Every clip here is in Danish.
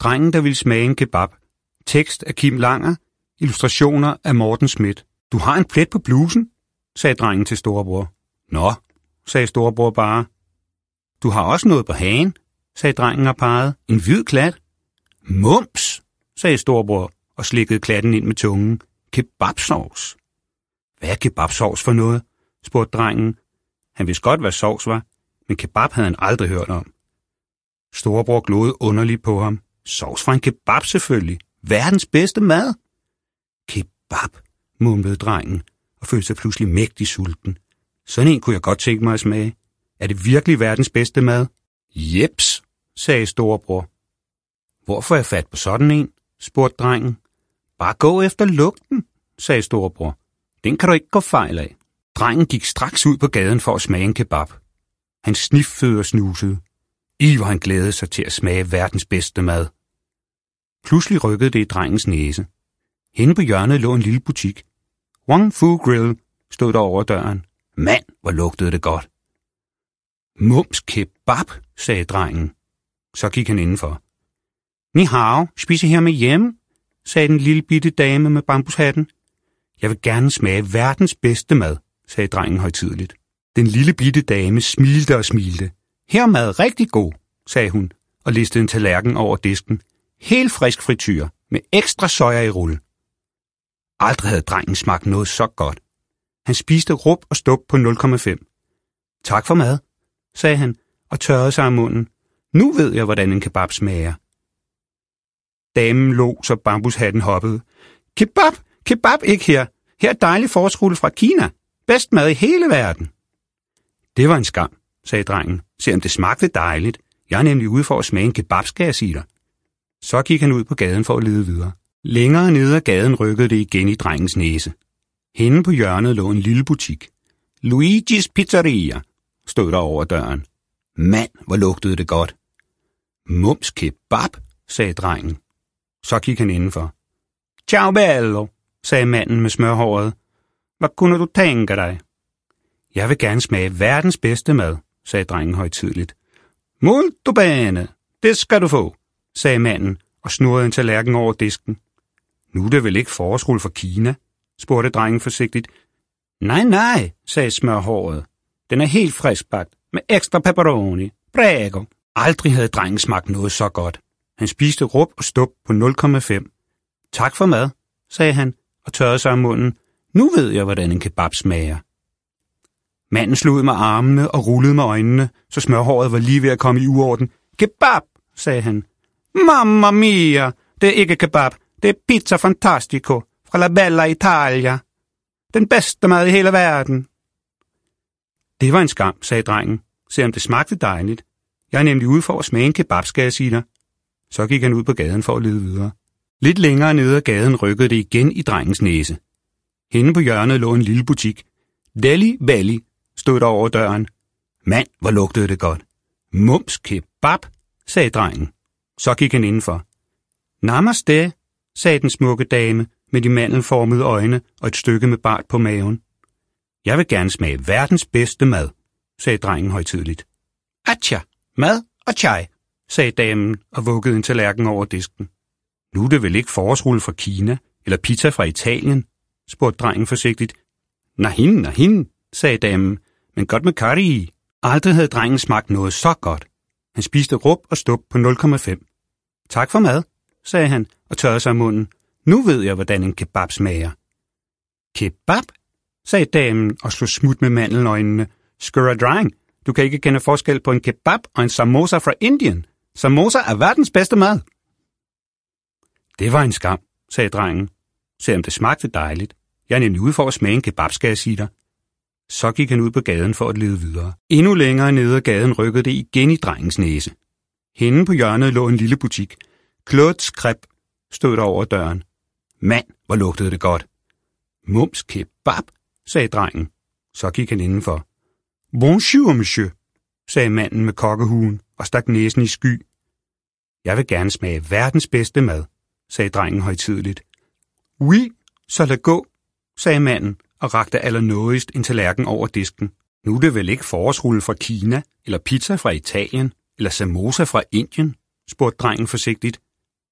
Drengen, der ville smage en kebab. Tekst af Kim Langer. Illustrationer af Morten Schmidt. Du har en plet på blusen, sagde drengen til storebror. Nå, sagde storebror bare. Du har også noget på hagen, sagde drengen og pegede. En hvid klat. Mums, sagde storebror og slikkede klatten ind med tungen. Kebabsovs. Hvad er kebabsovs for noget? Spurgte drengen. Han vidste godt, hvad sovs var, men kebab havde han aldrig hørt om. Storebror glodede underligt på ham. Sovs fra en kebab selvfølgelig. Verdens bedste mad. Kebab, mumlede drengen og følte sig pludselig mægtig sulten. Sådan en kunne jeg godt tænke mig at smage. Er det virkelig verdens bedste mad? Jeps, sagde storebror. Hvor får jeg fat på sådan en? Spurgte drengen. Bare gå efter lugten, sagde storebror. Den kan du ikke gå fejl af. Drengen gik straks ud på gaden for at smage en kebab. Han sniffede og snusede. Hvor han glædede sig til at smage verdens bedste mad. Pludselig rykkede det i drengens næse. Henne på hjørnet lå en lille butik. Wang Fu Grill stod der over døren. Mand, hvor lugtede det godt. Mums kebab, sagde drengen. Så gik han indenfor. Ni hao, spiser her med hjemme, sagde den lille bitte dame med bambushatten. Jeg vil gerne smage verdens bedste mad, sagde drengen højtideligt. Den lille bitte dame smilte og smilte. Her er mad rigtig god, sagde hun og listede en tallerken over disken. Helt frisk frityr med ekstra soja i rulle. Aldrig havde drengen smagt noget så godt. Han spiste rup og stup på 0,5. Tak for mad, sagde han og tørrede sig af munden. Nu ved jeg, hvordan en kebab smager. Damen lå, så bambushatten hoppede. Kebab, kebab ikke her. Her er dejlig forårsrulle fra Kina. Bedst mad i hele verden. Det var en skam, sagde drengen. Se om det smagte dejligt. Jeg er nemlig ude for at smage en kebab, skal jeg sige dig. Så gik han ud på gaden for at lede videre. Længere nede ad gaden rykkede det igen i drengens næse. Henne på hjørnet lå en lille butik. Luigis Pizzeria stod der over døren. Mand, hvor lugtede det godt. Mums kebab, sagde drengen. Så gik han indenfor. Ciao bello, sagde manden med smørhåret. Hvad kunne du tænke dig? Jeg vil gerne smage verdens bedste mad, sagde drengen højtideligt. Molto bene, det skal du få, sagde manden og snurrede en tallerken over disken. Nu er det vel ikke forårsrulle fra Kina, spurgte drengen forsigtigt. Nej, sagde smørhåret. Den er helt friskbagt med ekstra pepperoni. Prego. Aldrig havde drengen smagt noget så godt. Han spiste rup og stup på 0,5. Tak for mad, sagde han og tørrede sig om munden. Nu ved jeg, hvordan en kebab smager. Manden slog ud med armene og rullede med øjnene, så smørhåret var lige ved at komme i uorden. Kebab, sagde han. Mamma mia, det er ikke kebab, det er pizza fantastico fra La Bella Italia. Den bedste mad i hele verden. Det var en skam, sagde drengen. Se om det smagte dejligt. Jeg er nemlig ude for at smage en kebab, skal jeg sige dig. Så gik han ud på gaden for at lede videre. Lidt længere nede ad gaden rykkede det igen i drengens næse. Henne på hjørnet lå en lille butik. Deli Belli stod der over døren. Mand, hvor lugtede det godt. Mums kebab, sagde drengen. Så gik han indenfor. Namaste, sagde den smukke dame med de mandelformede øjne og et stykke med bart på maven. Jeg vil gerne smage verdens bedste mad, sagde drengen højtideligt. Atcha, mad og chai, sagde damen og vuggede en tallerken over disken. Nu er det vel ikke forårsrulle fra Kina eller pizza fra Italien, spurgte drengen forsigtigt. Nahin, sagde damen, men godt med curry i. Aldrig havde drengen smagt noget så godt. Han spiste rup og stup på 0,5. Tak for mad, sagde han og tørrede sig af munden. Nu ved jeg, hvordan en kebab smager. Kebab, sagde damen og slog smut med mandeløjnene. Skør dreng, du kan ikke kende forskel på en kebab og en samosa fra Indien. Samosa er verdens bedste mad. Det var en skam, sagde drengen. Se om det smagte dejligt. Jeg er nemlig ude for at smage en kebab, skal jeg sige dig. Så gik han ud på gaden for at lede videre. Endnu længere nede ad gaden rykkede det igen i drengens næse. Henne på hjørnet lå en lille butik. Claude's Crepe stod der over døren. Mand, hvor lugtede det godt. Mums kebab, sagde drengen. Så gik han indenfor. Bonjour, monsieur, sagde manden med kokkehuen og stak næsen i sky. Jeg vil gerne smage verdens bedste mad, sagde drengen højtideligt. Oui, så lad gå, sagde manden og rakte allernådigst en tallerken over disken. Nu er det vel ikke forårsrulle fra Kina, eller pizza fra Italien, eller samosa fra Indien, spurgte drengen forsigtigt.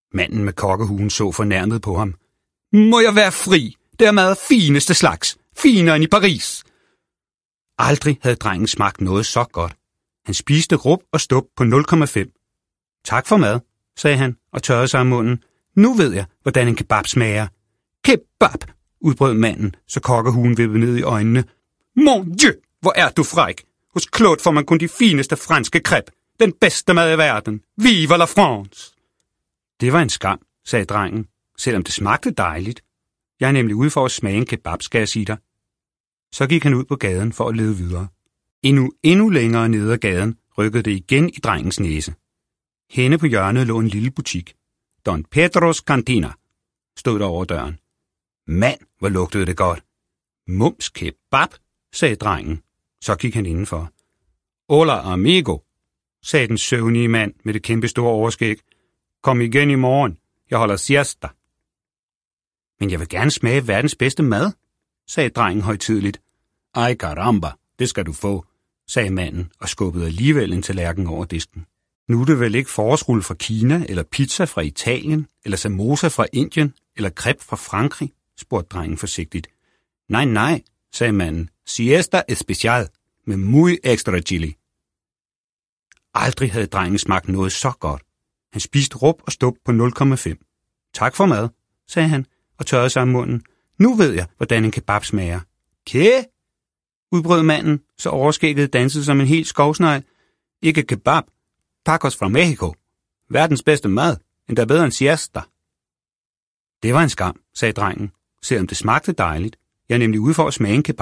Manden med kokkehuen så fornærmet på ham. Må jeg være fri? Det er mad af fineste slags. Finere end i Paris. Aldrig havde drengen smagt noget så godt. Han spiste rub og stup på 0,5. Tak for mad, sagde han og tørrede sig om munden. Nu ved jeg, hvordan en kebab smager. Kebab, udbrød manden, så kokkehuen vippede ned i øjnene. Mon Dieu, hvor er du fræk. Hos Claude får man kun de fineste franske crepe. Den bedste mad i verden. Vive la France! Det var en skam, sagde drengen, selvom det smagte dejligt. Jeg er nemlig ude for at smage en kebab, skal jeg sige dig. Så gik han ud på gaden for at lede videre. Endnu længere nede ad gaden rykkede det igen i drengens næse. Henne på hjørnet lå en lille butik. Don Pedros Cantina stod der over døren. Mand, hvor lugtede det godt. Mums kebab, sagde drengen. Så gik han indenfor. Hola amigo, sagde den søvnige mand med det kæmpe store overskæg. Kom igen i morgen, jeg holder siesta. Men jeg vil gerne smage verdens bedste mad, sagde drengen højtideligt. Ej caramba, det skal du få, sagde manden og skubbede alligevel en tallerken over disken. Nu er det vel ikke forårsrulle fra Kina, eller pizza fra Italien, eller samosa fra Indien, eller crepe fra Frankrig, spurgte drengen forsigtigt. Nej, sagde manden. Siesta especial, med muy extra chili. Aldrig havde drengen smagt noget så godt. Han spiste rub og stup på 0,5. Tak for mad, sagde han og tørrede sig om munden. Nu ved jeg, hvordan en kebab smager. Kæ? Udbrød manden, så overskægget dansede som en helt skovsnegl. Ikke kebab, tacos fra Mexico. Verdens bedste mad, endda bedre end siesta. Det var en skam, sagde drengen, selvom det smagte dejligt. Jeg er nemlig ude for at smage en kebab.